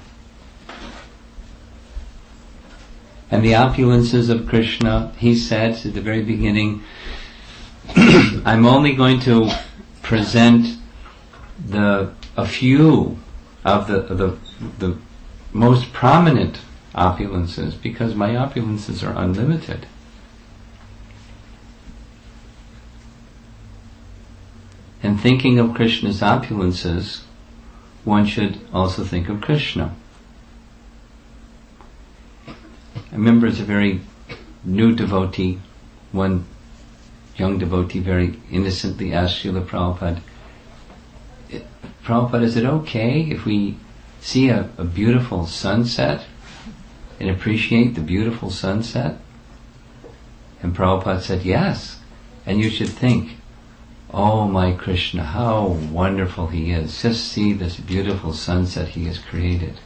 And the opulences of Krishna, he said at the very beginning, I'm only going to present the a few of the the the most prominent opulences, because my opulences are unlimited. And thinking of Krishna's opulences, one should also think of Krishna. I remember as a very new devotee, one young devotee very innocently asked Srila Prabhupada, Prabhupada, is it okay if we see a, a beautiful sunset and appreciate the beautiful sunset? And Prabhupada said, yes. And you should think, oh my Krishna, how wonderful he is. Just see this beautiful sunset he has created.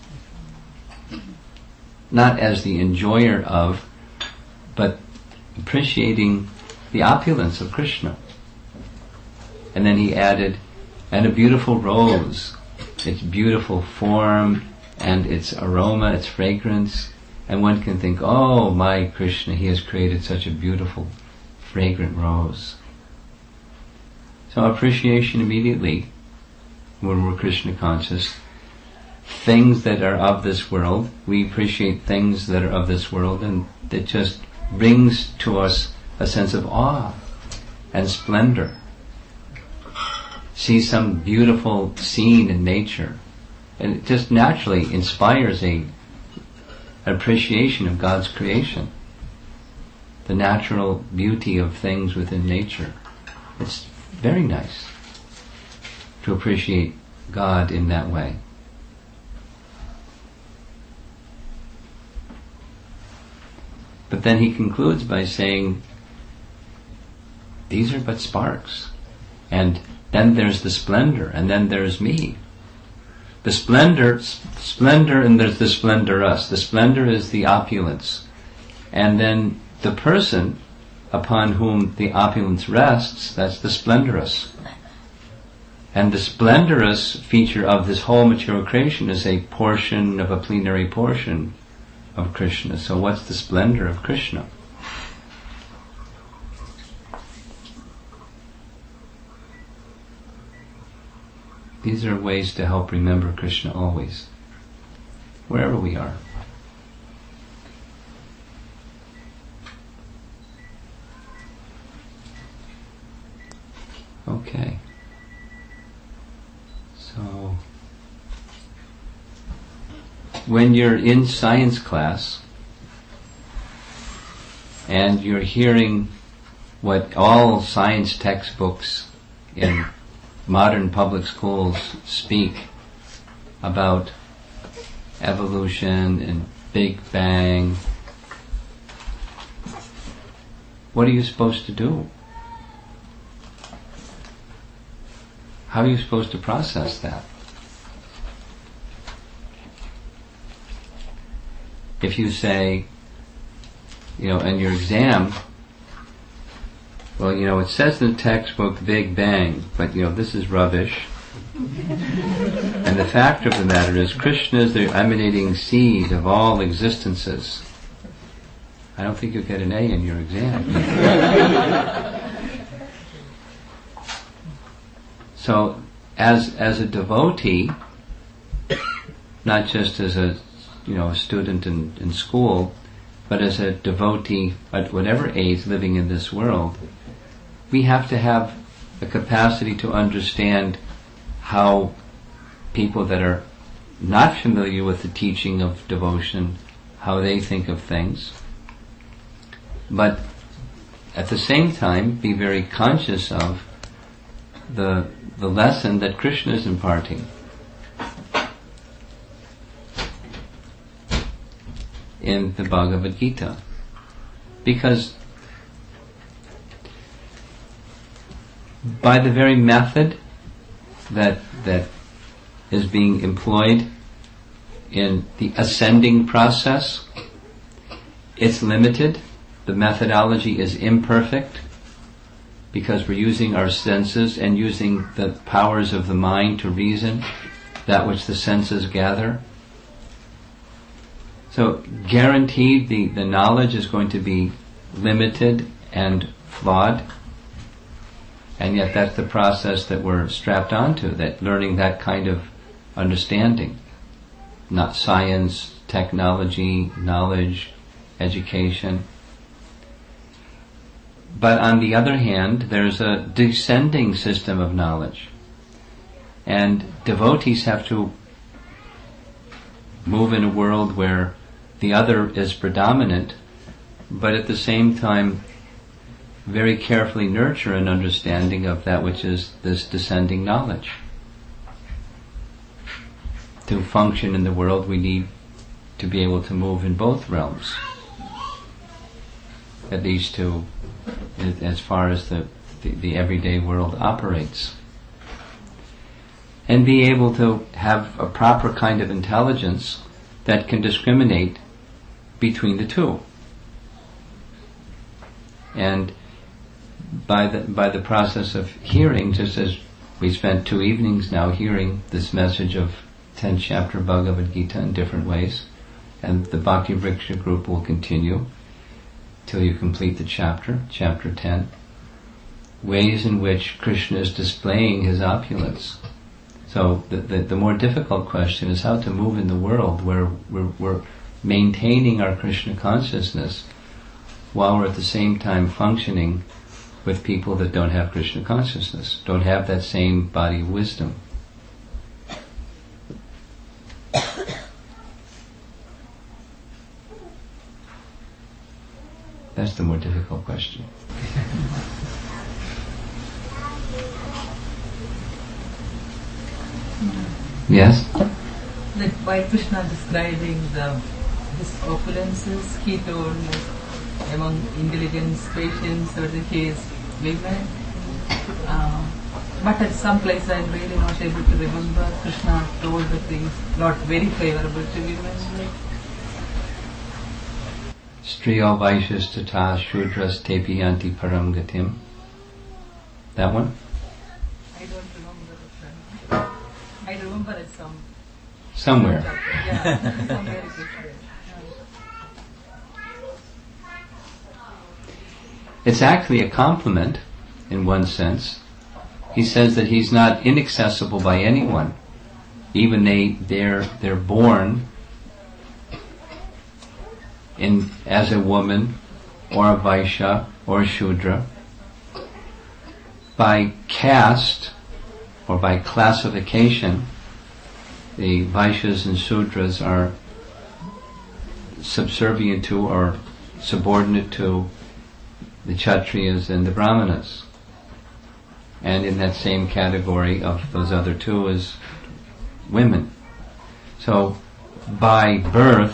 Not as the enjoyer of, but appreciating the opulence of Krishna. And then he added, and a beautiful rose, its beautiful form and its aroma, its fragrance. And one can think, oh my Krishna, he has created such a beautiful, fragrant rose. So appreciation immediately, when we're Krishna conscious, things that are of this world, we appreciate things that are of this world, and it just brings to us a sense of awe and splendor. See some beautiful scene in nature, and it just naturally inspires a an appreciation of God's creation, the natural beauty of things within nature. It's very nice to appreciate God in that way. But then he concludes by saying, these are but sparks. And then there's the splendor, and then there's me. The splendor, splendor, and there's the splendorous. The splendor is the opulence. And then the person upon whom the opulence rests, that's the splendorous. And the splendorous feature of this whole material creation is a portion of a plenary portion of Krishna. So what's the splendor of Krishna? These are ways to help remember Krishna always, wherever we are. Okay. So, when you're in science class and you're hearing what all science textbooks in modern public schools speak about evolution and Big Bang, what are you supposed to do? How are you supposed to process that? If you say, you know, in your exam, well, you know, it says in the textbook Big Bang, but, you know, this is rubbish. And the fact of the matter is, Krishna is the emanating seed of all existences. I don't think you'll get an A in your exam. So, as as a devotee, not just as a you know a student in, in school, but as a devotee at whatever age living in this world, we have to have the capacity to understand how people that are not familiar with the teaching of devotion, how they think of things, but at the same time be very conscious of the the lesson that Krishna is imparting. In the Bhagavad Gita. Because by the very method that that is being employed in the ascending process, it's limited. The methodology is imperfect because we're using our senses and using the powers of the mind to reason that which the senses gather. So guaranteed the, the knowledge is going to be limited and flawed, and yet that's the process that we're strapped onto, that learning that kind of understanding, not science, technology, knowledge, education. But on the other hand, there's a descending system of knowledge, and devotees have to move in a world where the other is predominant, but at the same time very carefully nurture an understanding of that which is this descending knowledge. To function in the world, we need to be able to move in both realms, at least to as far as the, the, the everyday world operates, and be able to have a proper kind of intelligence that can discriminate between the two. And by the by the process of hearing, just as we spent two evenings now hearing this message of tenth chapter Bhagavad Gita in different ways, and the Bhakti Vriksha group will continue till you complete the chapter, chapter ten, ways in which Krishna is displaying his opulence. So the, the, the more difficult question is how to move in the world where we're, we're maintaining our Krishna consciousness while we're at the same time functioning with people that don't have Krishna consciousness, don't have that same body of wisdom. That's the more difficult question. Yes? Like by Krishna describing the his opulences, he told like, among intelligence, patience, or the his women. Uh, but at some place I'm really not able to remember. Krishna told the things not very favorable to women. Like, Striyo Vaishyas Tata Shudras Tepiyanti Param Gatim. That one? I don't remember it. uh, I remember it some Somewhere. yeah, somewhere it is there. It's actually a compliment in one sense. He says that he's not inaccessible by anyone. Even they they're they're born in as a woman or a Vaishya or a Shudra. By caste or by classification, the Vaishyas and Shudras are subservient to or subordinate to the Kshatriyas and the Brahmanas. And in that same category of those other two is women. So by birth,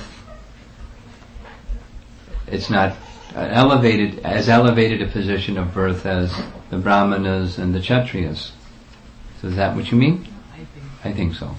it's not elevated as elevated a position of birth as the Brahmanas and the Kshatriyas. So is that what you mean? I think. I think so.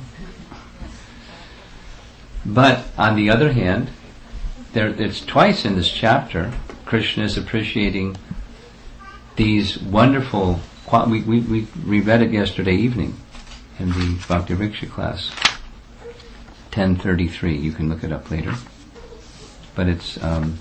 But on the other hand, there it's twice in this chapter Krishna is appreciating these wonderful. We we we, we read it yesterday evening in the Bhakti Vriksha class, ten thirty-three. You can look it up later. But it's. Um,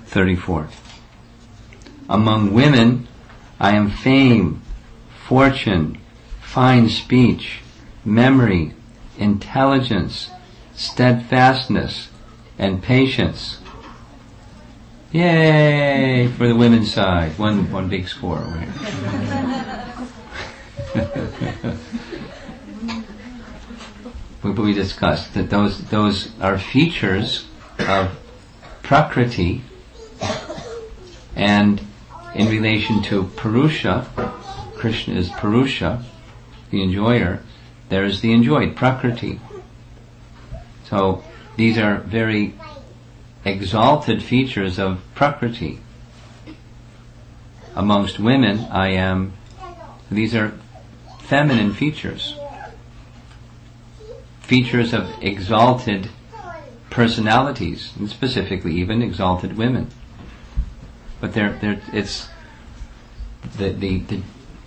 thirty-four. Among women, I am fame, fortune, fine speech, memory, intelligence, steadfastness, and patience. Yay for the women's side. One one big score over here. But we discussed that those those are features of Prakriti, and in relation to Purusha, Krishna is Purusha, the enjoyer, there is the enjoyed, Prakriti. So these are very exalted features of Prakriti. Amongst women, I am, these are feminine features. Features of exalted personalities, and specifically even exalted women. But they're, they're, it's the, the, the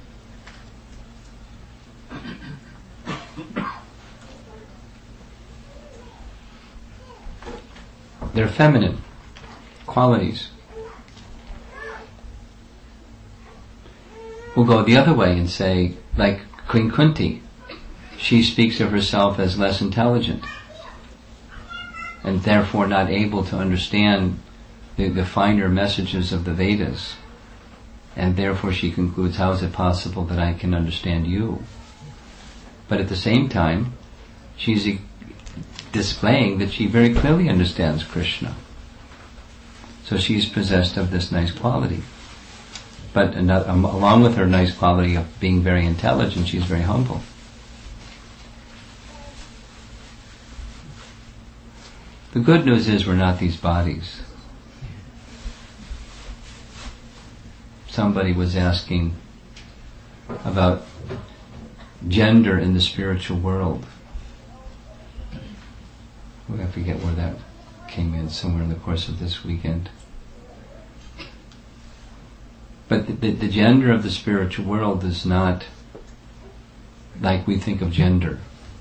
they're feminine qualities. We'll go the other way and say, like Queen Kunti, she speaks of herself as less intelligent and therefore not able to understand the, the finer messages of the Vedas. And therefore she concludes, how is it possible that I can understand you? But at the same time, she's e- displaying that she very clearly understands Krishna. So she's possessed of this nice quality. But another, um, along with her nice quality of being very intelligent, she's very humble. The good news is we're not these bodies. Somebody was asking about gender in the spiritual world. I forget where that came in, somewhere in the course of this weekend. But the, the, the gender of the spiritual world is not like we think of gender.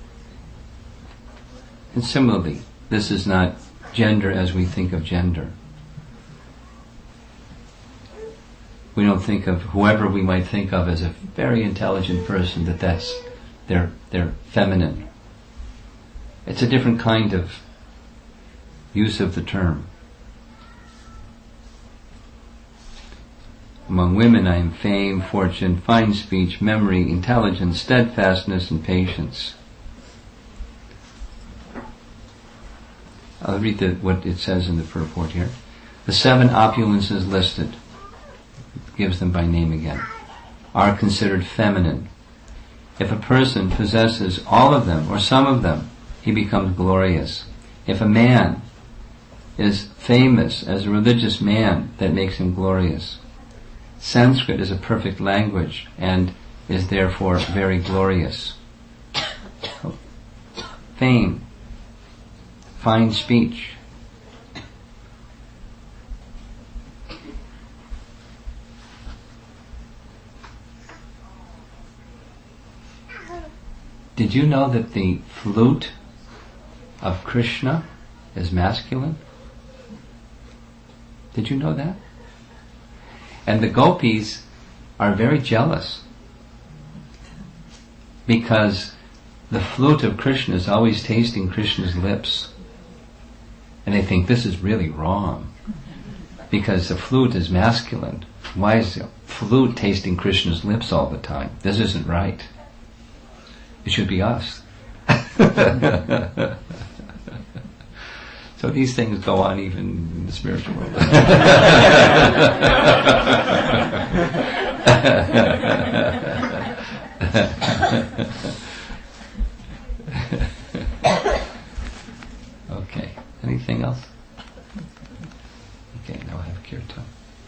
And similarly, this is not gender as we think of gender. We don't think of whoever we might think of as a very intelligent person, that that's they're they're feminine. It's a different kind of use of the term. Among women I am fame, fortune, fine speech, memory, intelligence, steadfastness, and patience. I'll read the, what it says in the purport here. The seven opulences listed, gives them by name again, are considered feminine. If a person possesses all of them or some of them, he becomes glorious. If a man is famous as a religious man, that makes him glorious. Sanskrit is a perfect language and is therefore very glorious. Fame, fine speech. Did you know that the flute of Krishna is masculine? Did you know that? And the gopis are very jealous because the flute of Krishna is always tasting Krishna's lips. And they think this is really wrong because the flute is masculine. Why is the flute tasting Krishna's lips all the time? This isn't right. It should be us. So these things go on even in the spiritual world.